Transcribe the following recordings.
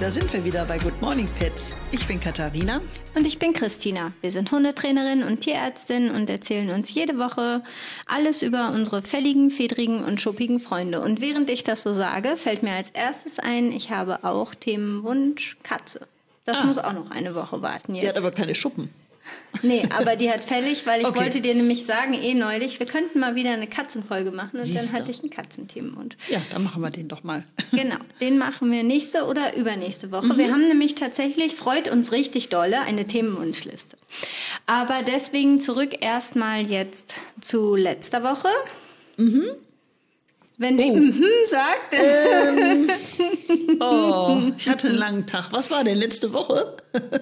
da sind wir wieder bei Good Morning Pets. Ich bin Katharina. Und ich bin Christina. Wir sind Hundetrainerin und Tierärztin und erzählen uns jede Woche alles über unsere fälligen, fedrigen und schuppigen Freunde. Und während ich das so sage, fällt mir als erstes ein, ich habe auch Themenwunsch Katze. Das muss auch noch eine Woche warten jetzt. Die hat aber keine Schuppen. Nee, aber die hat fällig, weil ich wollte dir nämlich sagen, neulich, wir könnten mal wieder eine Katzenfolge machen und dann hatte ich einen Katzenthemenwunsch. Ja, dann machen wir den doch mal. Genau, den machen wir nächste oder übernächste Woche. Wir haben nämlich tatsächlich, freut uns richtig dolle, eine Themenwunschliste. Aber deswegen zurück erstmal jetzt zu letzter Woche. Wenn sie sagt. Ich hatte einen langen Tag. Was war denn letzte Woche?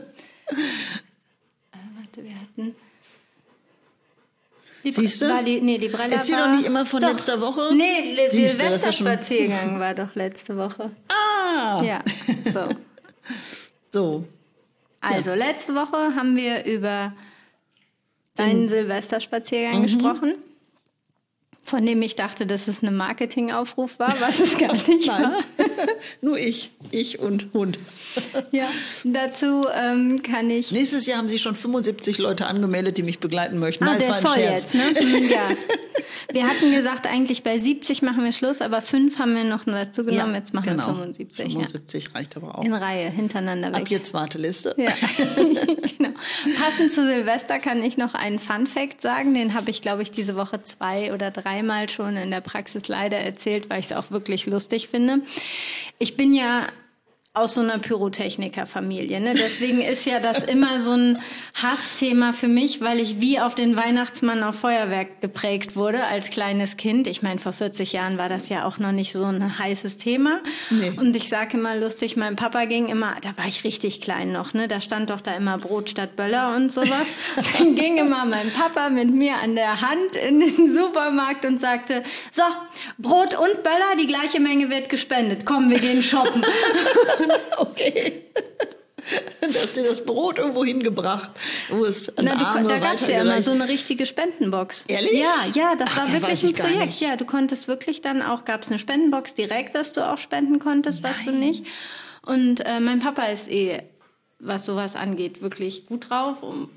Wir hatten... Siehst du? Librella Erzähl doch nicht immer von letzter Woche. Nee, Silvesterspaziergang war doch letzte Woche. Ah! Ja, so. So. Also, letzte Woche haben wir über deinen Silvesterspaziergang gesprochen, von dem ich dachte, dass es ein Marketingaufruf war, was es gar nicht war. Nur ich und Hund. Ja, dazu kann ich... Nächstes Jahr haben sich schon 75 Leute angemeldet, die mich begleiten möchten. Ah, Nein, der es ist war ein voll Scherz. jetzt, ne? Ja. Wir hatten gesagt, eigentlich bei 70 machen wir Schluss, aber 5 haben wir noch dazu genommen. Jetzt machen wir 75. 75 reicht aber auch. In Reihe, hintereinander weg. Ab jetzt Warteliste. Ja, genau. Passend zu Silvester kann ich noch einen Fun-Fact sagen. Den habe ich, glaube ich, diese Woche 2 oder 3 Mal schon in der Praxis leider erzählt, weil ich es auch wirklich lustig finde. Ich bin ja aus so einer Pyrotechniker-Familie, ne? Deswegen ist ja das immer so ein Hassthema für mich, weil ich wie auf den Weihnachtsmann auf Feuerwerk geprägt wurde als kleines Kind. Ich meine, vor 40 Jahren war das ja auch noch nicht so ein heißes Thema. Nee. Und ich sage immer lustig, mein Papa ging immer, da war ich richtig klein noch, ne? Da stand doch da immer Brot statt Böller und sowas. Dann ging immer mein Papa mit mir an der Hand in den Supermarkt und sagte, so, Brot und Böller, die gleiche Menge wird gespendet. Komm, wir gehen shoppen. Okay. Dann hast du das Brot irgendwo hingebracht, wo es an Arme da gab es ja immer weitergereicht. so eine richtige Spendenbox. Ehrlich? Ja, das war da wirklich weiß ein ich gar Projekt. nicht. Ja, du konntest wirklich dann auch, gab es eine Spendenbox direkt, dass du auch spenden konntest, was du nicht. Und mein Papa ist was sowas angeht, wirklich gut drauf.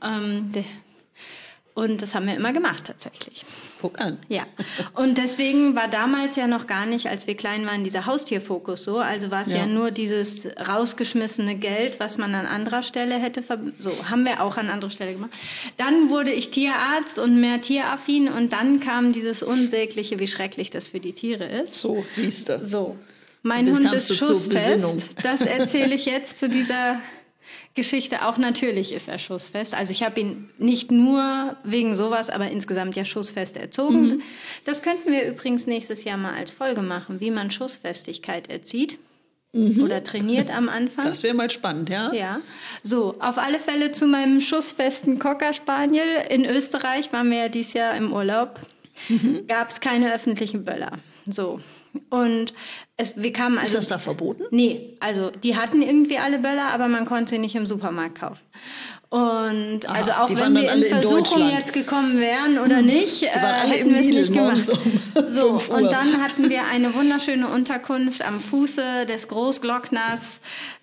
Und das haben wir immer gemacht, tatsächlich. Guck an. Ja, und deswegen war damals ja noch gar nicht, als wir klein waren, dieser Haustierfokus so. Also war es ja nur dieses rausgeschmissene Geld, was man an anderer Stelle hätte. So, haben wir auch an anderer Stelle gemacht. Dann wurde ich Tierarzt und mehr tieraffin und dann kam dieses Unsägliche, wie schrecklich das für die Tiere ist. So, siehst du. So, mein Hund ist Besinnung. schussfest. Das erzähle ich jetzt zu dieser Geschichte. Auch natürlich ist er schussfest. Also ich habe ihn nicht nur wegen sowas, aber insgesamt ja schussfest erzogen. Das könnten wir übrigens nächstes Jahr mal als Folge machen, wie man Schussfestigkeit erzieht oder trainiert am Anfang. Das wäre mal spannend, ja? Ja. So, auf alle Fälle zu meinem schussfesten Cocker Spaniel. In Österreich waren wir ja dieses Jahr im Urlaub. Gab es keine öffentlichen Böller. So. Und wir kamen also... Ist das da verboten? Nee, also die hatten irgendwie alle Böller, aber man konnte sie nicht im Supermarkt kaufen. Und also auch wenn wir in Versuchung jetzt gekommen wären oder nicht, die waren alle hätten im wir es Lidl nicht gemacht. um So, 5 Uhr. und dann hatten wir eine wunderschöne Unterkunft am Fuße des Großglockners.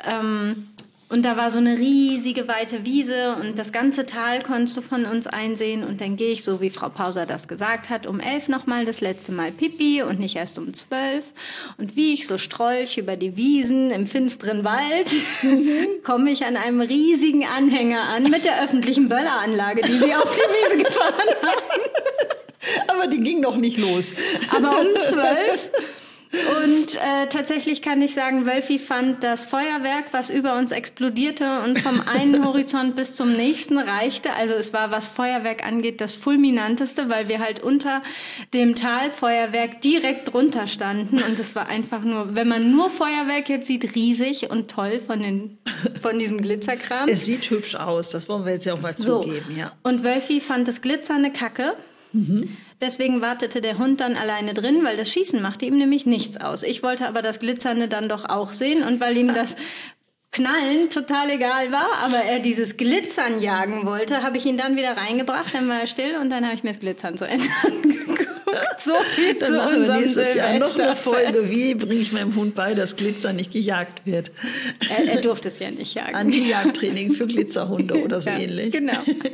Und da war so eine riesige, weite Wiese und das ganze Tal konntest du von uns einsehen. Und dann gehe ich, so wie Frau Pauser das gesagt hat, um 11 nochmal das letzte Mal Pipi und nicht erst um 12. Und wie ich so strolch über die Wiesen im finsteren Wald, komme ich an einem riesigen Anhänger an mit der öffentlichen Bölleranlage, die sie auf die Wiese gefahren haben. Aber die ging noch nicht los. Aber um 12... Und tatsächlich kann ich sagen, Wölfi fand das Feuerwerk, was über uns explodierte und vom einen Horizont bis zum nächsten reichte. Also es war, was Feuerwerk angeht, das fulminanteste, weil wir halt unter dem Talfeuerwerk direkt drunter standen. Und es war einfach nur, wenn man nur Feuerwerk jetzt sieht, riesig und toll von diesem Glitzerkram. Es sieht hübsch aus, das wollen wir jetzt ja auch mal zugeben. Ja. Und Wölfi fand das glitzernde Kacke. Deswegen wartete der Hund dann alleine drin, weil das Schießen machte ihm nämlich nichts aus. Ich wollte aber das Glitzernde dann doch auch sehen und weil ihm das Knallen total egal war, aber er dieses Glitzern jagen wollte, habe ich ihn dann wieder reingebracht, dann war er still und dann habe ich mir das Glitzern zu Ende angeguckt. So viel Dann zu machen wir unserem nächstes Jahr noch eine Silvesterfest. Folge. Wie bringe ich meinem Hund bei, dass Glitzer nicht gejagt wird? Er durfte es ja nicht jagen. Anti-Jagdtraining für Glitzerhunde oder so Ja, ähnlich. Genau.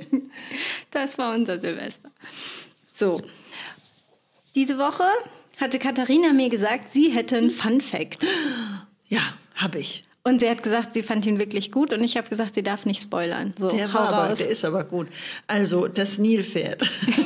Das war unser Silvester. So. Diese Woche hatte Katharina mir gesagt, sie hätte einen Fun-Fact. Ja, habe ich. Und sie hat gesagt, sie fand ihn wirklich gut. Und ich habe gesagt, sie darf nicht spoilern. So, Der ist aber gut. Also, das Nilpferd.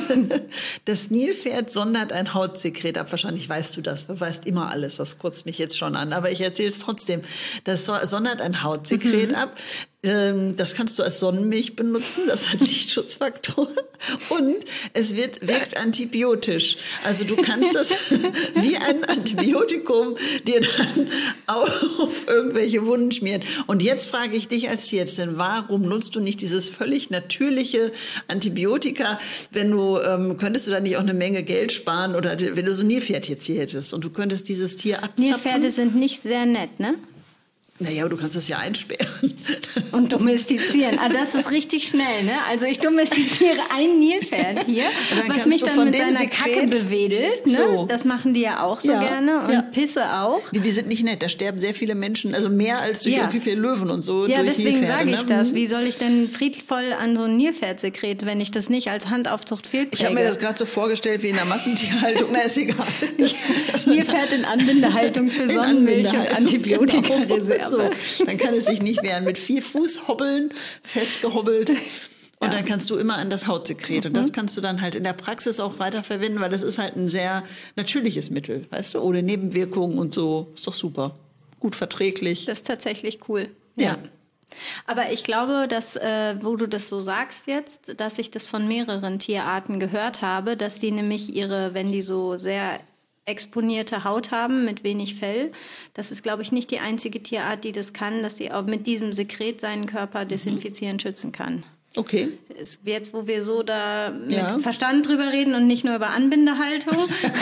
Das Nilpferd sondert ein Hautsekret ab. Wahrscheinlich weißt du das. Du weißt immer alles. Das kotzt mich jetzt schon an. Aber ich erzähle es trotzdem. Das sondert ein Hautsekret ab. Das kannst du als Sonnenmilch benutzen. Das hat Lichtschutzfaktoren. Und es wirkt antibiotisch. Also du kannst das wie ein Antibiotikum dir dann auf irgendwelche Wunden schmieren. Und jetzt frage ich dich als Tierärztin, warum nutzt du nicht dieses völlig natürliche Antibiotika, wenn du, könntest du da nicht auch eine Menge Geld sparen oder wenn du so ein Nilpferd jetzt hier hättest und du könntest dieses Tier abzapfen? Nilpferde sind nicht sehr nett, ne? Naja, aber du kannst das ja einsperren. Und domestizieren. Ah, das ist richtig schnell, ne? Also ich domestiziere ein Nilpferd hier, was mich dann mit seiner Kacke bewedelt. Ne? So. Das machen die ja auch so gerne. Und Pisse auch. Die sind nicht nett. Da sterben sehr viele Menschen, also mehr als durch irgendwie viele Löwen und so. Ja, durch deswegen Nilpferde, sage ich das. Wie soll ich denn friedvoll an so ein Nilpferdsekret, wenn ich das nicht als Handaufzucht fehlträge? Ich habe mir das gerade so vorgestellt wie in der Massentierhaltung. Na, ist egal. Nilpferd in Anbindehaltung für Sonnenmilch und Antibiotikareserve. So, dann kann es sich nicht wehren. Mit 4 Fußhobbeln festgehobbelt. Und dann kannst du immer an das Hautsekret. Und das kannst du dann halt in der Praxis auch weiterverwenden, weil das ist halt ein sehr natürliches Mittel, weißt du, ohne Nebenwirkungen und so. Ist doch super. Gut verträglich. Das ist tatsächlich cool. Ja. Aber ich glaube, dass, wo du das so sagst jetzt, dass ich das von mehreren Tierarten gehört habe, dass die nämlich wenn die so sehr exponierte Haut haben mit wenig Fell, das ist, glaube ich, nicht die einzige Tierart, die das kann, dass die auch mit diesem Sekret seinen Körper desinfizieren, schützen kann. Okay. Jetzt, wo wir so da mit Verstand drüber reden und nicht nur über Anbindehaltung,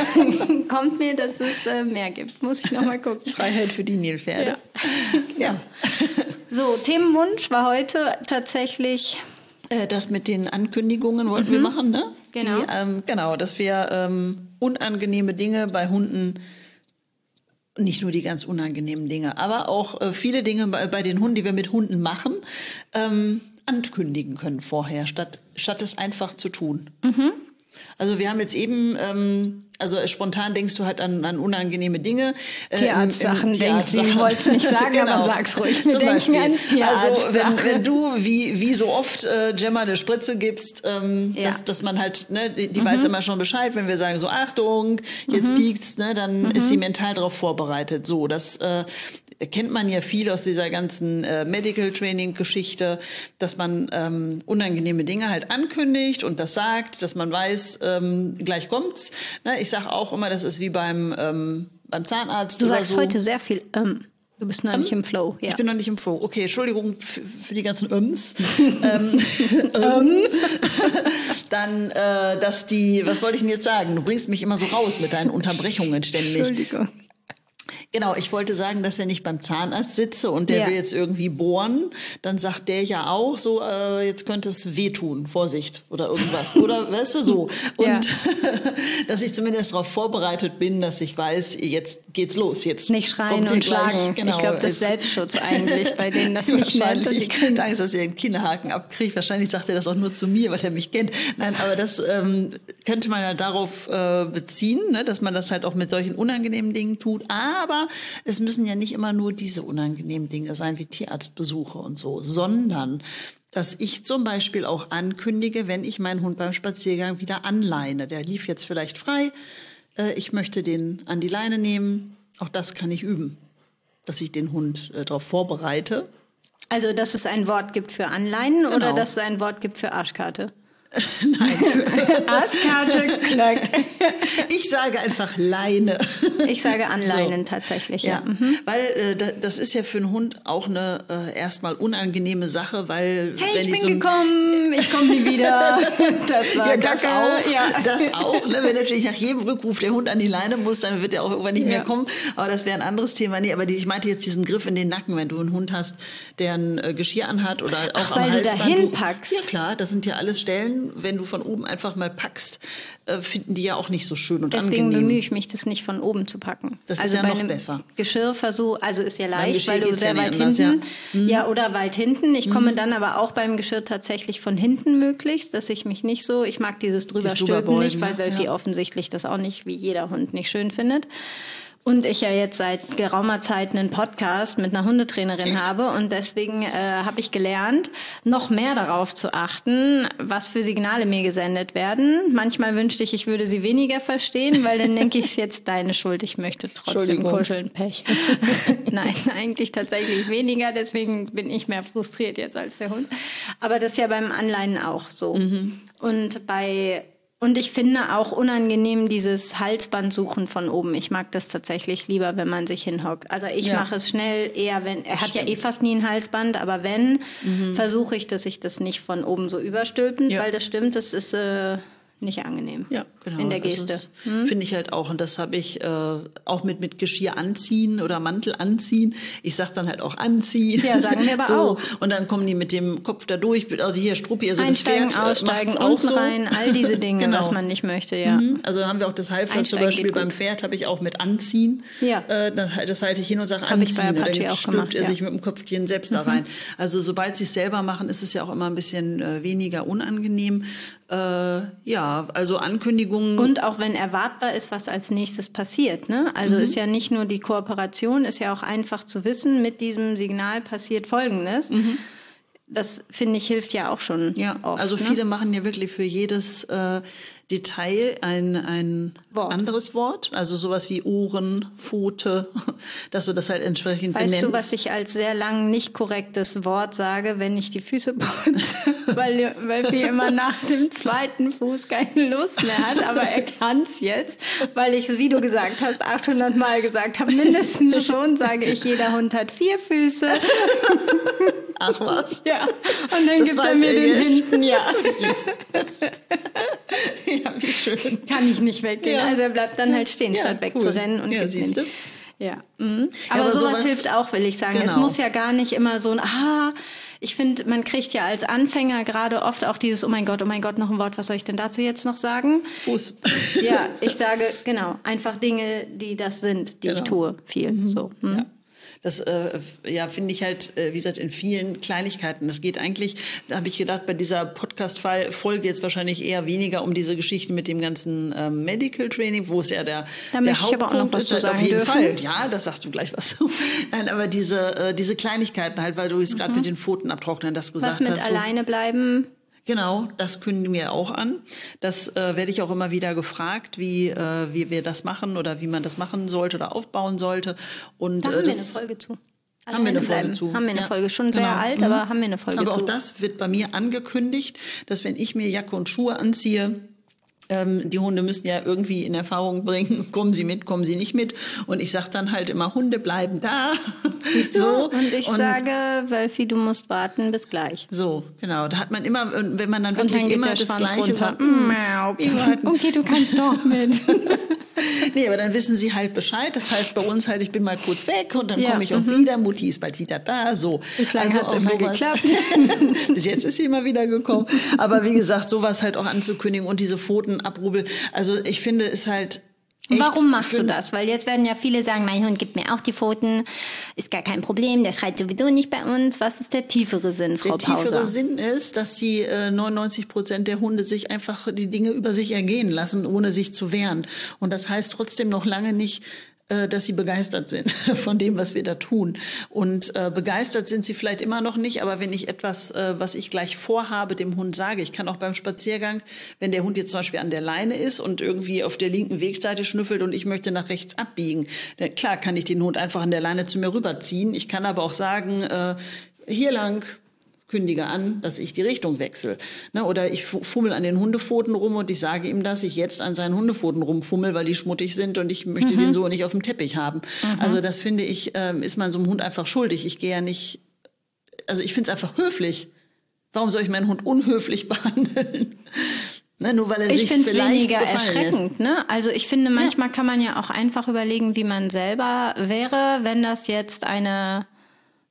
kommt mir, dass es mehr gibt. Muss ich noch mal gucken. Freiheit für die Nilpferde. Ja. So, Themenwunsch war heute tatsächlich... Das mit den Ankündigungen wollten wir machen, ne? Genau. Genau, dass wir unangenehme Dinge bei Hunden, nicht nur die ganz unangenehmen Dinge, aber auch viele Dinge bei den Hunden, die wir mit Hunden machen, ankündigen können vorher, statt es einfach zu tun. Also wir haben jetzt eben, also spontan denkst du halt an unangenehme Dinge. Tierarzt-Sachen denkst du, ich wollte es nicht sagen, genau. aber sag's ruhig. Wir denken an Tierarzt. Also wenn du wie so oft Gemma eine Spritze gibst, dass man halt, ne, die weiß immer schon Bescheid, wenn wir sagen so, Achtung, jetzt piekst's, ne, dann ist sie mental darauf vorbereitet. So, das kennt man ja viel aus dieser ganzen Medical Training Geschichte, dass man unangenehme Dinge halt ankündigt und das sagt, dass man weiß, gleich kommt's. Ne, ich sage auch immer, das ist wie beim Zahnarzt. Du oder sagst so. heute sehr viel Du bist noch nicht im Flow. Ja. Ich bin noch nicht im Flow. Okay, Entschuldigung für die ganzen Dann, was wollte ich denn jetzt sagen? Du bringst mich immer so raus mit deinen Unterbrechungen ständig. Entschuldigung. Genau, ich wollte sagen, dass wenn ich beim Zahnarzt sitze und der will jetzt irgendwie bohren, dann sagt der ja auch so, jetzt könnte es wehtun, Vorsicht oder irgendwas. Oder weißt du so. Und dass ich zumindest darauf vorbereitet bin, dass ich weiß, jetzt geht's los. Jetzt nicht schreien und schlagen. Genau, ich glaube, das ist Selbstschutz eigentlich, bei denen das nicht nennt. Angst, dass er einen Kinderhaken abkriegt. Wahrscheinlich sagt er das auch nur zu mir, weil er mich kennt. Nein, aber das könnte man ja darauf beziehen, ne, dass man das halt auch mit solchen unangenehmen Dingen tut. Aber es müssen ja nicht immer nur diese unangenehmen Dinge sein, wie Tierarztbesuche und so, sondern dass ich zum Beispiel auch ankündige, wenn ich meinen Hund beim Spaziergang wieder anleine. Der lief jetzt vielleicht frei, ich möchte den an die Leine nehmen. Auch das kann ich üben, dass ich den Hund darauf vorbereite. Also, dass es ein Wort gibt für Anleinen oder dass es ein Wort gibt für Arschkarte? Nein. Arschkarte, Klöck. Ich sage einfach Leine. Ich sage Anleinen tatsächlich, ja. Weil das ist ja für einen Hund auch eine erstmal unangenehme Sache, weil hey, wenn ich bin gekommen, ich komme nie wieder. Das war das auch. Ne? Wenn natürlich nach jedem Rückruf der Hund an die Leine muss, dann wird er auch irgendwann nicht mehr kommen. Aber das wäre ein anderes Thema. Nee, aber ich meinte jetzt diesen Griff in den Nacken, wenn du einen Hund hast, der ein Geschirr anhat oder auch am weil Halsband. Du da hinpackst. Ja klar, das sind ja alles Stellen, Krallen, wenn du von oben einfach mal packst, finden die ja auch nicht so schön und Deswegen angenehm. bemühe ich mich, das nicht von oben zu packen. Das also ist ja bei noch einem besser. Geschirrversuch, also ist ja leicht, Geschirr weil du geht's sehr ja weit nicht anders, hinten, ja, oder weit hinten. Ich komme dann aber auch beim Geschirr tatsächlich von hinten möglichst, dass ich mich nicht so, ich mag dieses Drüberstülpen nicht, weil Wölfi offensichtlich das auch nicht, wie jeder Hund, nicht schön findet. Und ich ja jetzt seit geraumer Zeit einen Podcast mit einer Hundetrainerin habe und deswegen habe ich gelernt, noch mehr darauf zu achten, was für Signale mir gesendet werden. Manchmal wünschte ich würde sie weniger verstehen, weil dann denke ich, es ist jetzt deine Schuld, ich möchte trotzdem kuscheln, Pech. Nein, eigentlich tatsächlich weniger, deswegen bin ich mehr frustriert jetzt als der Hund. Aber das ist ja beim Anleinen auch so. Und ich finde auch unangenehm dieses Halsbandsuchen von oben. Ich mag das tatsächlich lieber, wenn man sich hinhockt. Also ich mache es schnell eher, wenn, er hat ja eh fast nie ein Halsband, aber wenn, versuche ich, dass ich das nicht von oben so überstülpend, weil das stimmt, das ist nicht angenehm. Ja, genau. In der Geste. Finde ich halt auch. Und das habe ich auch mit Geschirr anziehen oder Mantel anziehen. Ich sag dann halt auch anziehen. Ja, sagen wir aber auch. Und dann kommen die mit dem Kopf da durch. Also hier Struppi, also Einsteigen, das Pferd aussteigen, auch unten so. rein, all diese Dinge, Genau. was man nicht möchte, ja. Also haben wir auch das Halfter zum Beispiel beim Pferd, habe ich auch mit anziehen. Ja. Das halte ich hin und sage Hab ich bei anziehen. Und Apache dann auch stülpt gemacht, er sich mit dem Kopfchen selbst da rein. Also sobald sie es selber machen, ist es ja auch immer ein bisschen weniger unangenehm. Also Ankündigungen. Und auch wenn erwartbar ist, was als nächstes passiert. Ne? Also ist ja nicht nur die Kooperation, ist ja auch einfach zu wissen, mit diesem Signal passiert Folgendes. Das, finde ich, hilft ja auch schon oft. Also viele machen ja wirklich für jedes Detail ein anderes Wort. Also sowas wie Ohren, Pfote, dass du das halt entsprechend benennst. Weißt du, was ich als sehr lang nicht korrektes Wort sage, wenn ich die Füße putze? weil Wölfi immer nach dem zweiten Fuß keine Lust mehr hat, aber er kann es jetzt, weil ich, wie du gesagt hast, 800 Mal gesagt habe, mindestens schon, sage ich, jeder Hund hat 4 Füße. Ach was? Ja, und dann gibt er mir den hinten, Süß. Ja, wie schön. Kann ich nicht weggehen. Ja. Also er bleibt dann halt stehen, statt wegzurennen. Und siehst du? Ja. Aber sowas hilft auch, will ich sagen. Genau. Es muss ja gar nicht immer so ich finde, man kriegt ja als Anfänger gerade oft auch dieses, oh mein Gott, noch ein Wort, was soll ich denn dazu jetzt noch sagen? Fuß. Ja, ich sage, genau, einfach Dinge, die das sind, die ich tue, viel. So. Ja. Das finde ich halt, wie gesagt, in vielen Kleinigkeiten. Das geht eigentlich, da habe ich gedacht, bei dieser Podcast-Folge jetzt wahrscheinlich eher weniger um diese Geschichten mit dem ganzen Medical Training, wo es ja der Hauptpunkt aber auch noch was ist. Auf jeden Fall. Ja, das sagst du gleich was. Nein, aber diese Kleinigkeiten halt, weil du es gerade mit den Pfoten abtrocknen das gesagt hast. Was mit alleine bleiben? Genau, das kündigen wir auch an. Das werde ich auch immer wieder gefragt, wie wir das machen oder wie man das machen sollte oder aufbauen sollte. Und da haben wir eine Folge zu. Haben wir eine Folge zu. Haben wir eine Folge, schon sehr alt, aber haben wir eine Folge zu. Aber auch das wird bei mir angekündigt, dass wenn ich mir Jacke und Schuhe anziehe, die Hunde müssen ja irgendwie in Erfahrung bringen, kommen sie mit, kommen sie nicht mit. Und ich sage dann halt immer, Hunde bleiben da. Siehst du? So. Und ich sage, Wölfi, du musst warten, bis gleich. So, genau. Da hat man immer, wenn man dann wirklich immer das Gleiche sagt. Okay, du kannst doch mit. Nee, aber dann wissen sie halt Bescheid. Das heißt bei uns halt, ich bin mal kurz weg und dann komme ich auch wieder. Mutti ist bald wieder da. So. Bislang hat es immer geklappt. Bis jetzt ist sie immer wieder gekommen. Aber wie gesagt, sowas halt auch anzukündigen und diese Pfotenabrubbel. Also ich finde es halt echt. Warum machst du das? Weil jetzt werden ja viele sagen, mein Hund gibt mir auch die Pfoten, ist gar kein Problem, der schreit sowieso nicht bei uns. Was ist der tiefere Sinn, Frau Pauser? Der tiefere Sinn ist, dass die 99% der Hunde sich einfach die Dinge über sich ergehen lassen, ohne sich zu wehren. Und das heißt trotzdem noch lange nicht, dass sie begeistert sind von dem, was wir da tun. Und begeistert sind sie vielleicht immer noch nicht, aber wenn ich etwas, was ich gleich vorhabe, dem Hund sage, ich kann auch beim Spaziergang, wenn der Hund jetzt zum Beispiel an der Leine ist und irgendwie auf der linken Wegseite schnüffelt und ich möchte nach rechts abbiegen, dann klar kann ich den Hund einfach an der Leine zu mir rüberziehen. Ich kann aber auch sagen, hier lang, kündige an, dass ich die Richtung wechsle. Ne? Oder ich fummel an den Hundepfoten rum und ich sage ihm, dass ich jetzt an seinen Hundepfoten rumfummel, weil die schmuttig sind und ich möchte den so nicht auf dem Teppich haben. Also das finde ich, ist man so einem Hund einfach schuldig. Ich gehe ja nicht, also ich finde es einfach höflich. Warum soll ich meinen Hund unhöflich behandeln? Ne, nur weil er sich vielleicht weniger gefallen erschreckend. Ne? Also ich finde, manchmal kann man ja auch einfach überlegen, wie man selber wäre, wenn das jetzt eine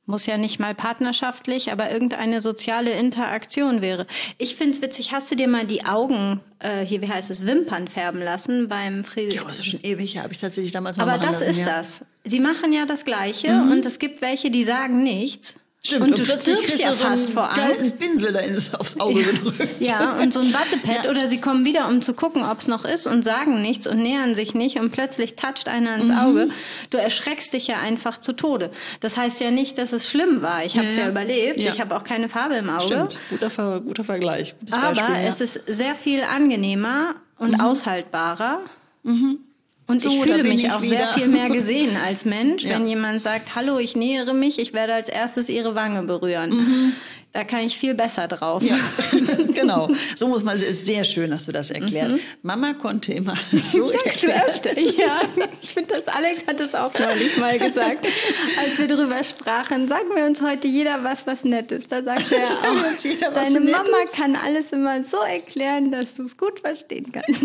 Muss ja nicht mal partnerschaftlich, aber irgendeine soziale Interaktion wäre. Ich find's witzig, hast du dir mal die Augen, wie heißt es, Wimpern färben lassen beim Friseur? Ja, das ist schon ewig, habe ich tatsächlich damals mal aber machen lassen. Aber das ist das. Sie machen ja das Gleiche und es gibt welche, die sagen nichts. Stimmt, und du plötzlich stirbst ja so fast vor Angst. Einen Pinsel da aufs Auge gedrückt. Ja, und so ein Wattepad. Oder sie kommen wieder, um zu gucken, ob es noch ist und sagen nichts und nähern sich nicht und plötzlich toucht einer ins Auge. Du erschreckst dich ja einfach zu Tode. Das heißt ja nicht, dass es schlimm war. Ich habe es ja überlebt. Ja. Ich habe auch keine Farbe im Auge. Stimmt, guter Vergleich. Gutes Aber Beispiel, es ist sehr viel angenehmer und aushaltbarer. Und So, ich fühle mich auch wieder. sehr viel mehr gesehen als Mensch, wenn jemand sagt, hallo, ich nähere mich, ich werde als erstes Ihre Wange berühren. Da kann ich viel besser drauf. Ja, genau. So muss man, es ist sehr schön, dass du das erklärt. Mama konnte immer so Sagst du öfter? Ja, ich finde das, Alex hat das auch neulich mal gesagt, als wir drüber sprachen. Sagen wir uns heute jeder was Nettes. Da sagt er auch, deine Mama kann alles immer so erklären, dass du es gut verstehen kannst.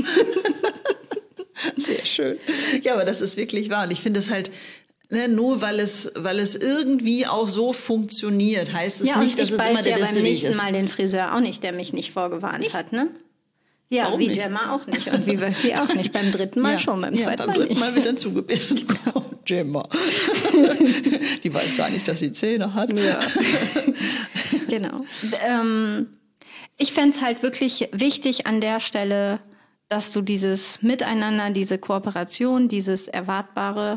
Sehr schön. Ja, aber das ist wirklich wahr. Und ich finde es halt, nur weil es irgendwie auch so funktioniert, heißt es nicht, dass es immer der beste Weg ist. Ich weiß ja beim nächsten Mal den Friseur auch nicht, der mich nicht vorgewarnt hat, ne? Ja, warum wie nicht? Gemma auch nicht und wie Wölfi auch nicht. Beim dritten Mal schon, beim zweiten Mal nicht. Beim dritten Mal wird dann zugebissen. Oh, Gemma. Die weiß gar nicht, dass sie Zähne hat. Ja. Genau. Ich fände es halt wirklich wichtig an der Stelle, dass du dieses Miteinander, diese Kooperation, dieses Erwartbare,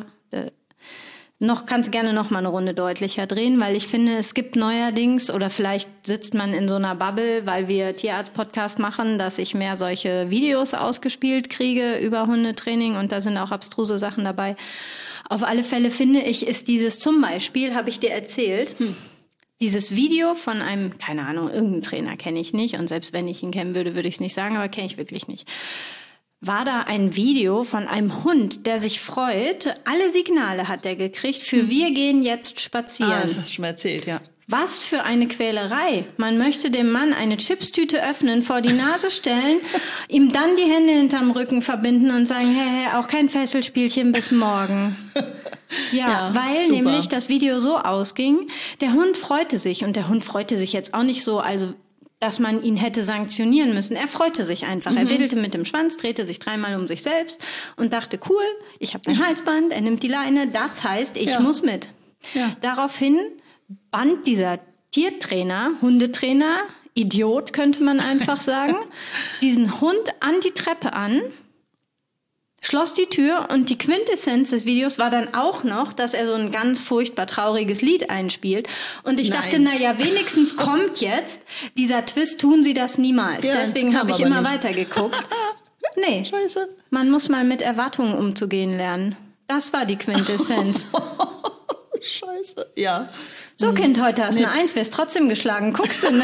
kannst gerne noch mal eine Runde deutlicher drehen, weil ich finde, es gibt neuerdings, oder vielleicht sitzt man in so einer Bubble, weil wir Tierarzt-Podcast machen, dass ich mehr solche Videos ausgespielt kriege über Hundetraining und da sind auch abstruse Sachen dabei. Auf alle Fälle finde ich, ist dieses zum Beispiel, habe ich dir erzählt, dieses Video von einem, keine Ahnung, irgendeinen Trainer kenne ich nicht und selbst wenn ich ihn kennen würde, würde ich es nicht sagen, aber kenne ich wirklich nicht. War da ein Video von einem Hund, der sich freut. Alle Signale hat er gekriegt für wir gehen jetzt spazieren. Das hast du schon mal erzählt, ja. Was für eine Quälerei. Man möchte dem Mann eine Chipstüte öffnen, vor die Nase stellen, ihm dann die Hände hinterm Rücken verbinden und sagen, hey, auch kein Fesselspielchen bis morgen. Ja, weil super. Nämlich das Video so ausging, der Hund freute sich und der Hund freute sich jetzt auch nicht so, also dass man ihn hätte sanktionieren müssen. Er freute sich einfach. Er wedelte mit dem Schwanz, drehte sich 3-mal um sich selbst und dachte, cool, ich habe mein Halsband, er nimmt die Leine, das heißt, ich muss mit. Ja. Daraufhin band dieser Tiertrainer, Hundetrainer, Idiot könnte man einfach sagen, diesen Hund an die Treppe an, schloss die Tür und die Quintessenz des Videos war dann auch noch, dass er so ein ganz furchtbar trauriges Lied einspielt. Und ich dachte, naja, wenigstens kommt jetzt dieser Twist, tun sie das niemals. Ja, deswegen habe ich immer weitergeguckt. Nee, Scheiße. Man muss mal mit Erwartungen umzugehen lernen. Das war die Quintessenz. Scheiße, ja. So, Kind, heute hast du eine 1, wirst trotzdem geschlagen. Guckst du, ne?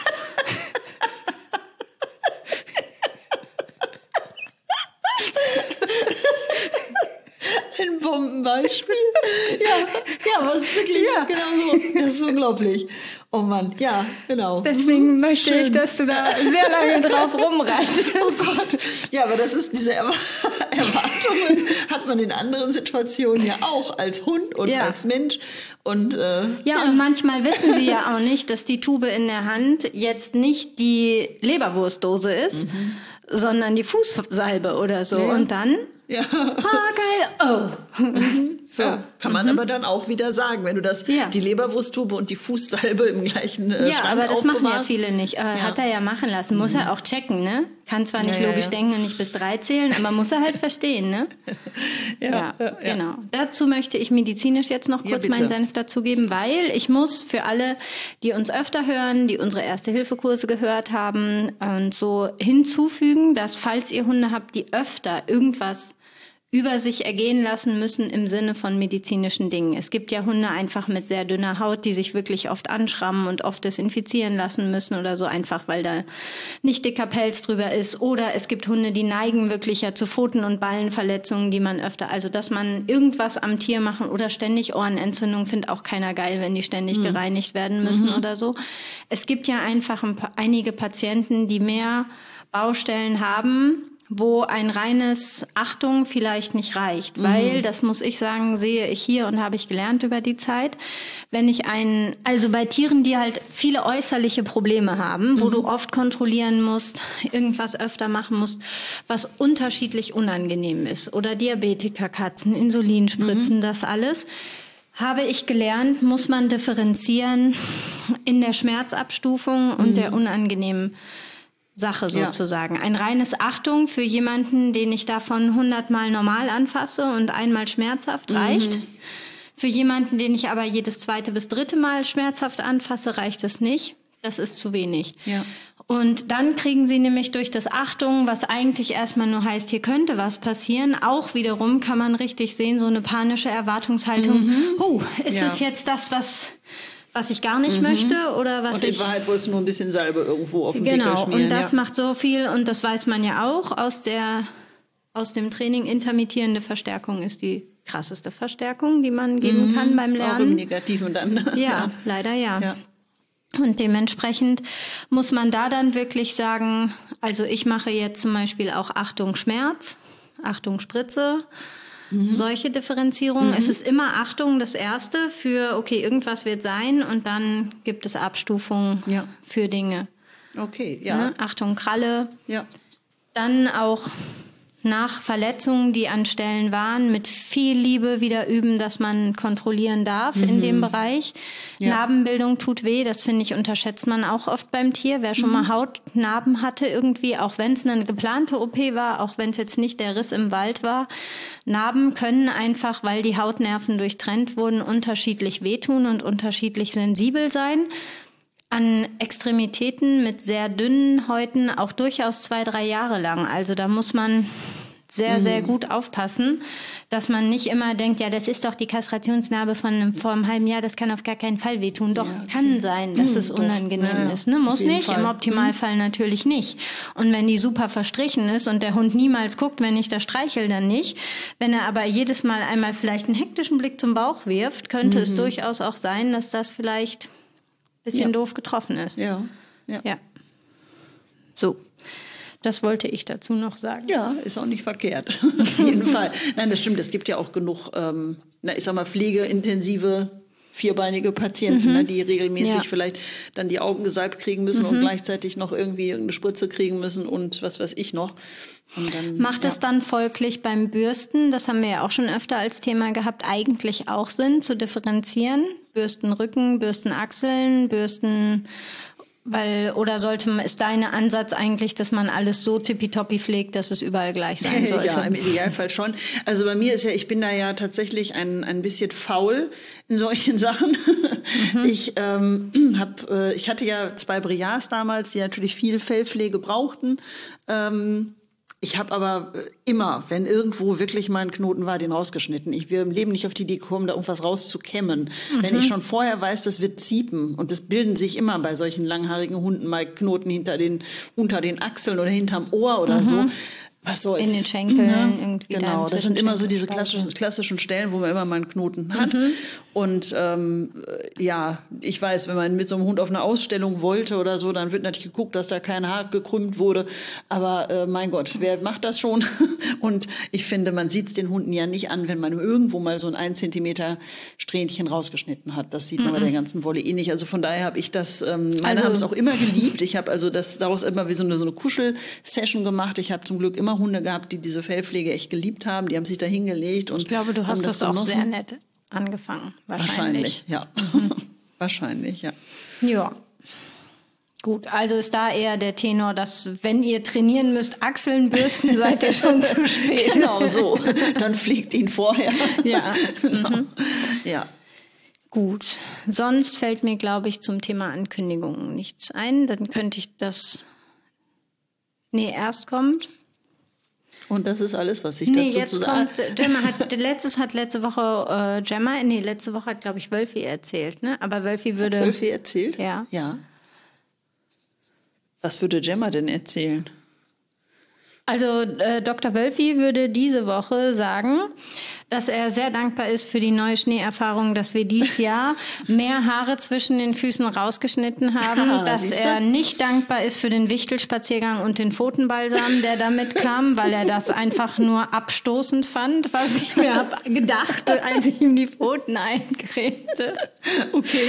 Ein Bombenbeispiel. Ja, aber es ist wirklich genau so. Das ist unglaublich. Oh Mann, ja, genau. Deswegen möchte ich, dass du da sehr lange drauf rumreitest. Oh Gott. Ja, aber das ist diese Erwartungen hat man in anderen Situationen ja auch als Hund und als Mensch. Und, und manchmal wissen sie ja auch nicht, dass die Tube in der Hand jetzt nicht die Leberwurstdose ist, sondern die Fußsalbe oder so. Ja. Und dann... Ja. Geil. Oh. So. Ja, kann man aber dann auch wieder sagen, wenn du die Leberwursttube und die Fußsalbe im gleichen Schrank aber das machen ja aufbewahrst. viele nicht. Hat er ja machen lassen. Muss er auch checken, ne? Kann zwar nicht logisch denken und nicht bis 3 zählen, aber muss er halt verstehen, ne? Ja, genau. Dazu möchte ich medizinisch jetzt noch kurz meinen Senf dazugeben, weil ich muss für alle, die uns öfter hören, die unsere Erste-Hilfe-Kurse gehört haben und so hinzufügen, dass falls ihr Hunde habt, die öfter irgendwas über sich ergehen lassen müssen im Sinne von medizinischen Dingen. Es gibt ja Hunde einfach mit sehr dünner Haut, die sich wirklich oft anschrammen und oft desinfizieren lassen müssen oder so, einfach weil da nicht dicker Pelz drüber ist. Oder es gibt Hunde, die neigen wirklich ja zu Pfoten- und Ballenverletzungen, die man öfter, also dass man irgendwas am Tier machen oder ständig Ohrenentzündung, findet auch keiner geil, wenn die ständig gereinigt werden müssen oder so. Es gibt ja einfach einige Patienten, die mehr Baustellen haben, wo ein reines Achtung vielleicht nicht reicht, weil, das muss ich sagen, sehe ich hier und habe ich gelernt über die Zeit, wenn ich also bei Tieren, die halt viele äußerliche Probleme haben, wo du oft kontrollieren musst, irgendwas öfter machen musst, was unterschiedlich unangenehm ist, oder Diabetikerkatzen, Insulinspritzen, das alles, habe ich gelernt, muss man differenzieren in der Schmerzabstufung und der unangenehmen Sache sozusagen. Ein reines Achtung für jemanden, den ich davon 100-mal normal anfasse und einmal schmerzhaft reicht. Für jemanden, den ich aber jedes 2. bis 3. Mal schmerzhaft anfasse, reicht es nicht. Das ist zu wenig. Ja. Und dann kriegen sie nämlich durch das Achtung, was eigentlich erstmal nur heißt, hier könnte was passieren, auch wiederum kann man richtig sehen, so eine panische Erwartungshaltung. Oh, ist es jetzt das, was ich gar nicht möchte oder was ich... Und in Wahrheit wolltest du nur ein bisschen Salbe irgendwo auf den Pickel schmieren. Genau, und das macht so viel und das weiß man ja auch aus dem Training. Intermittierende Verstärkung ist die krasseste Verstärkung, die man geben kann beim Lernen. Auch im Negativen dann. Ja, leider ja. Und dementsprechend muss man da dann wirklich sagen, also ich mache jetzt zum Beispiel auch Achtung Schmerz, Achtung Spritze, solche Differenzierungen. Es ist immer Achtung das Erste für, okay, irgendwas wird sein und dann gibt es Abstufungen für Dinge. Okay, ja. Ne? Achtung Kralle. Ja. Dann auch nach Verletzungen, die an Stellen waren, mit viel Liebe wieder üben, dass man kontrollieren darf in dem Bereich. Ja. Narbenbildung tut weh, das finde ich, unterschätzt man auch oft beim Tier. Wer schon mal Hautnarben hatte irgendwie, auch wenn es eine geplante OP war, auch wenn es jetzt nicht der Riss im Wald war, Narben können einfach, weil die Hautnerven durchtrennt wurden, unterschiedlich wehtun und unterschiedlich sensibel sein. An Extremitäten mit sehr dünnen Häuten auch durchaus 2-3 Jahre lang. Also da muss man sehr, sehr gut aufpassen, dass man nicht immer denkt, ja, das ist doch die Kastrationsnarbe von vor einem halben Jahr, das kann auf gar keinen Fall wehtun. Doch, kann sein, dass es unangenehm ist. Ne? Muss nicht, im Optimalfall natürlich nicht. Und wenn die super verstrichen ist und der Hund niemals guckt, wenn ich da streichel, dann nicht. Wenn er aber jedes Mal einmal vielleicht einen hektischen Blick zum Bauch wirft, könnte es durchaus auch sein, dass das vielleicht bisschen doof getroffen ist. Ja. So, das wollte ich dazu noch sagen. Ja, ist auch nicht verkehrt. Auf jeden Fall. Nein, das stimmt. Es gibt ja auch genug, ich sag mal, pflegeintensive, vierbeinige Patienten, die regelmäßig vielleicht dann die Augen gesalbt kriegen müssen und gleichzeitig noch irgendwie eine Spritze kriegen müssen und was weiß ich noch. Und dann, macht es dann folglich beim Bürsten, das haben wir ja auch schon öfter als Thema gehabt, eigentlich auch Sinn zu differenzieren? Bürstenrücken, Bürstenachseln, Bürsten... oder ist dein Ansatz eigentlich, dass man alles so tippitoppi pflegt, dass es überall gleich sein sollte? Ja, im Idealfall schon. Also bei mir ist ich bin da ja tatsächlich ein bisschen faul in solchen Sachen. Ich hatte ja 2 Briards damals, die natürlich viel Fellpflege brauchten. Ich habe aber immer, wenn irgendwo wirklich mal ein Knoten war, den rausgeschnitten. Ich wäre im Leben nicht auf die Idee gekommen, da irgendwas rauszukämmen. Wenn ich schon vorher weiß, das wird ziepen. Und es bilden sich immer bei solchen langhaarigen Hunden mal Knoten unter den Achseln oder hinterm Ohr oder so. Was soll's? In den Schenkeln irgendwie. Genau, das sind immer so diese klassischen Stellen, wo man immer mal einen Knoten hat. Und ich weiß, wenn man mit so einem Hund auf eine Ausstellung wollte oder so, dann wird natürlich geguckt, dass da kein Haar gekrümmt wurde. Aber mein Gott, wer macht das schon? Und ich finde, man sieht es den Hunden ja nicht an, wenn man irgendwo mal so ein 1 Zentimeter Strähnchen rausgeschnitten hat. Das sieht man bei der ganzen Wolle eh nicht. Also von daher habe ich das, meine haben es auch immer geliebt. Ich habe also daraus immer wie so eine Kuschel-Session gemacht. Ich habe zum Glück immer Hunde gehabt, die diese Fellpflege echt geliebt haben. Die haben sich da hingelegt. Und ich glaube, du hast das auch sehr nett angefangen. Wahrscheinlich, ja. Wahrscheinlich, ja. Ja. Gut, also ist da eher der Tenor, dass wenn ihr trainieren müsst, Achseln bürsten, seid ihr schon zu spät. Genau so. Dann fliegt ihn vorher. Ja. Genau. Ja. Gut. Sonst fällt mir, glaube ich, zum Thema Ankündigungen nichts ein. Dann könnte ich das... erst kommt... Und das ist alles, was ich dazu zu sagen habe. Gemma letzte Woche Gemma, letzte Woche hat, glaube ich, Wölfi erzählt, ne? Aber Wölfi würde... Hat Wölfi erzählt? Ja. Ja. Was würde Gemma denn erzählen? Also Dr. Wölfi würde diese Woche sagen, dass er sehr dankbar ist für die neue Schneeerfahrung, dass wir dieses Jahr mehr Haare zwischen den Füßen rausgeschnitten haben, dass er nicht dankbar ist für den Wichtelspaziergang und den Pfotenbalsam, der damit kam, weil er das einfach nur abstoßend fand, was ich mir habe gedacht, als ich ihm die Pfoten eincremte. Okay.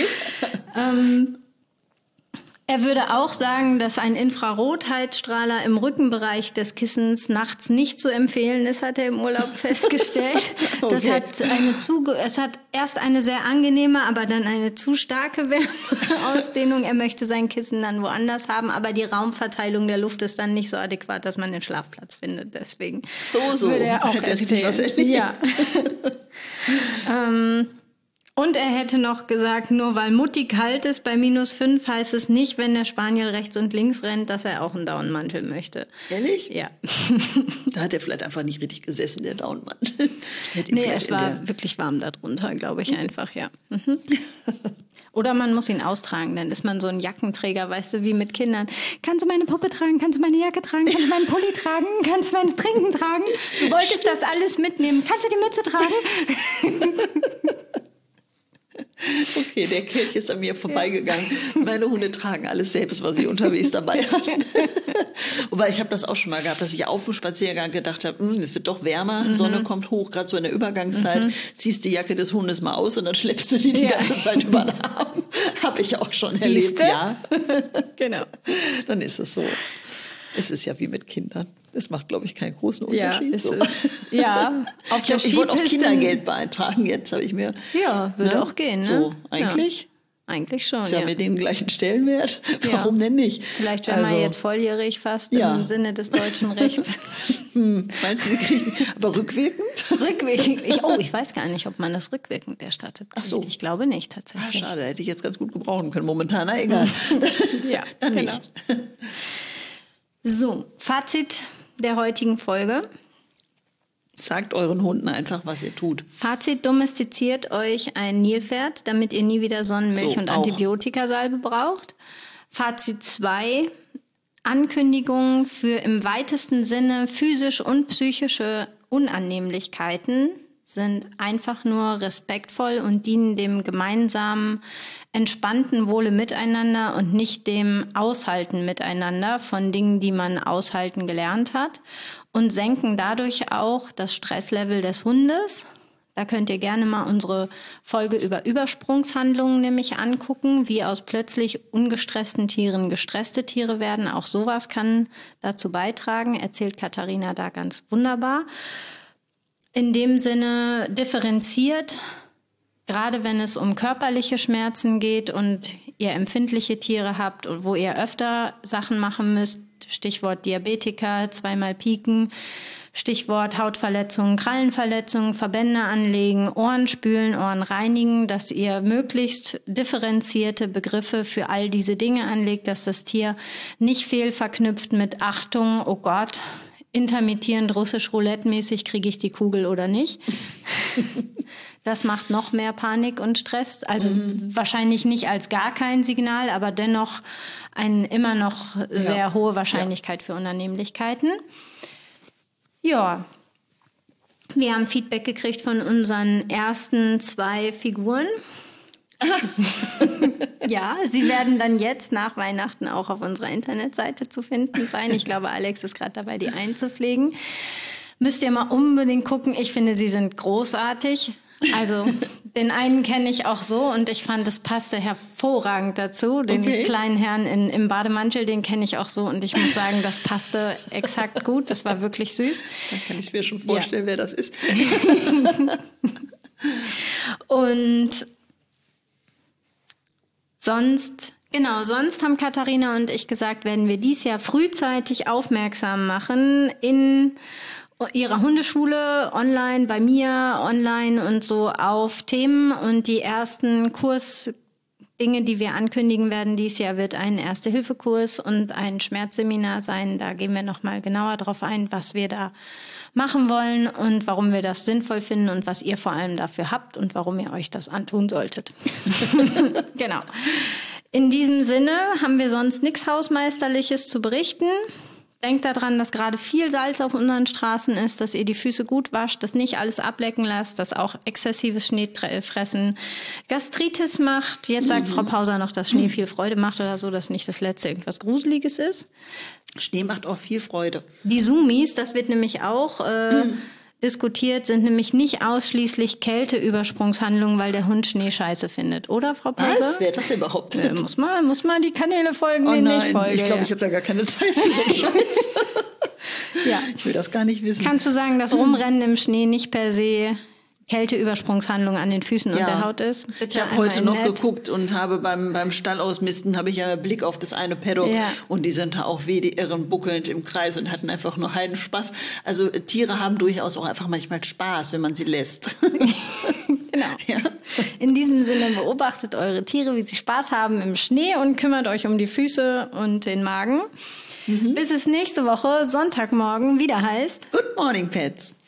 Er würde auch sagen, dass ein Infrarotheizstrahler im Rückenbereich des Kissens nachts nicht zu empfehlen ist, hat er im Urlaub festgestellt. Okay. Es hat erst eine sehr angenehme, aber dann eine zu starke Wärmeausdehnung. Er möchte sein Kissen dann woanders haben, aber die Raumverteilung der Luft ist dann nicht so adäquat, dass man den Schlafplatz findet. Deswegen würde er auch erzählen. Was erlebt. Ja. Und er hätte noch gesagt, nur weil Mutti kalt ist bei -5, heißt es nicht, wenn der Spaniel rechts und links rennt, dass er auch einen Daunenmantel möchte. Ehrlich? Ja. Da hat er vielleicht einfach nicht richtig gesessen, der Daunenmantel. Nee, es war wirklich warm darunter, glaube ich einfach, ja. Mhm. Oder man muss ihn austragen, dann ist man so ein Jackenträger, weißt du, wie mit Kindern. Kannst du meine Puppe tragen? Kannst du meine Jacke tragen? Kannst du meinen Pulli tragen? Kannst du meine Trinken tragen? Du wolltest das alles mitnehmen. Kannst du die Mütze tragen? Okay, der Kelch ist an mir vorbeigegangen. Meine Hunde tragen alles selbst, was sie unterwegs dabei hatten. Wobei ich habe das auch schon mal gehabt, dass ich auf dem Spaziergang gedacht habe, es wird doch wärmer, Sonne kommt hoch, gerade so in der Übergangszeit, ziehst die Jacke des Hundes mal aus und dann schleppst du die ganze Zeit über den Arm. Habe ich auch schon erlebt, ja. Genau. Dann ist es so. Es ist ja wie mit Kindern. Es macht, glaube ich, keinen großen Unterschied. Ja, ist es. Ja, auf der ich wollte auch Kindergeld beantragen. Jetzt habe ich mir... Ja, würde auch gehen, ne? So, eigentlich... Ja. Eigentlich schon, ist ja mit den gleichen Stellenwert. Warum denn nicht? Vielleicht wäre man jetzt volljährig fast im Sinne des deutschen Rechts. Meinst du, sie kriegen... Aber rückwirkend? Rückwirkend. Ich weiß gar nicht, ob man das rückwirkend erstattet. Ach so. Ich glaube nicht, tatsächlich. Schade, hätte ich jetzt ganz gut gebrauchen können. Momentan, na egal. Ja, dann nicht. So, Fazit der heutigen Folge. Sagt euren Hunden einfach, was ihr tut. Fazit, domestiziert euch ein Nilpferd, damit ihr nie wieder Sonnenmilch und Antibiotikasalbe braucht. Fazit 2, Ankündigungen für im weitesten Sinne physische und psychische Unannehmlichkeiten sind einfach nur respektvoll und dienen dem gemeinsamen, entspannten Wohle miteinander und nicht dem Aushalten miteinander von Dingen, die man aushalten gelernt hat, und senken dadurch auch das Stresslevel des Hundes. Da könnt ihr gerne mal unsere Folge über Übersprungshandlungen nämlich angucken, wie aus plötzlich ungestressten Tieren gestresste Tiere werden. Auch sowas kann dazu beitragen, erzählt Katharina da ganz wunderbar. In dem Sinne differenziert, gerade wenn es um körperliche Schmerzen geht und ihr empfindliche Tiere habt und wo ihr öfter Sachen machen müsst, Stichwort Diabetiker, 2-mal pieken, Stichwort Hautverletzungen, Krallenverletzungen, Verbände anlegen, Ohren spülen, Ohren reinigen, dass ihr möglichst differenzierte Begriffe für all diese Dinge anlegt, dass das Tier nicht fehlverknüpft mit Achtung, oh Gott, intermittierend russisch Roulette-mäßig kriege ich die Kugel oder nicht. Das macht noch mehr Panik und Stress. Also wahrscheinlich nicht als gar kein Signal, aber dennoch eine immer noch sehr hohe Wahrscheinlichkeit für Unannehmlichkeiten. Ja, wir haben Feedback gekriegt von unseren ersten 2 Figuren. Ja, sie werden dann jetzt nach Weihnachten auch auf unserer Internetseite zu finden sein. Ich glaube, Alex ist gerade dabei, die einzupflegen. Müsst ihr mal unbedingt gucken. Ich finde, sie sind großartig. Also den einen kenne ich auch so und ich fand, es passte hervorragend dazu. Den kleinen Herrn im Bademantel, den kenne ich auch so und ich muss sagen, das passte exakt gut. Das war wirklich süß. Dann kann ich mir schon vorstellen, wer das ist. Und sonst haben Katharina und ich gesagt, werden wir dies Jahr frühzeitig aufmerksam machen in ihrer Hundeschule, online, bei mir, online und so auf Themen. Und die ersten Kursdinge, die wir ankündigen werden dieses Jahr, wird ein Erste-Hilfe-Kurs und ein Schmerzseminar sein. Da gehen wir nochmal genauer drauf ein, was wir da machen wollen und warum wir das sinnvoll finden und was ihr vor allem dafür habt und warum ihr euch das antun solltet. Genau. In diesem Sinne haben wir sonst nichts Hausmeisterliches zu berichten. Denkt daran, dass gerade viel Salz auf unseren Straßen ist, dass ihr die Füße gut wascht, dass nicht alles ablecken lasst, dass auch exzessives Schneefressen Gastritis macht. Jetzt sagt Frau Pauser noch, dass Schnee viel Freude macht oder so, dass nicht das Letzte irgendwas Gruseliges ist. Schnee macht auch viel Freude. Die Zoomies, das wird nämlich auch diskutiert, sind nämlich nicht ausschließlich Kälteübersprungshandlungen, weil der Hund Schnee scheiße findet. Oder, Frau Pauser? Was? Wer das überhaupt nicht? Muss man die Kanäle folgen, denen ich folge. Ich glaube, ich habe da gar keine Zeit für so einen Scheiß. Ja. Ich will das gar nicht wissen. Kannst du sagen, dass Rumrennen im Schnee nicht per se Kälteübersprungshandlung an den Füßen und der Haut ist? Bitte, ich habe heute noch geguckt und habe beim Stallausmisten habe ich ja Blick auf das eine Paddock und die sind da auch wie die Irren buckelnd im Kreis und hatten einfach nur Heidenspaß. Also Tiere haben durchaus auch einfach manchmal Spaß, wenn man sie lässt. Genau. Ja. In diesem Sinne beobachtet eure Tiere, wie sie Spaß haben im Schnee und kümmert euch um die Füße und den Magen. Bis es nächste Woche Sonntagmorgen wieder heißt Good Morning Pets.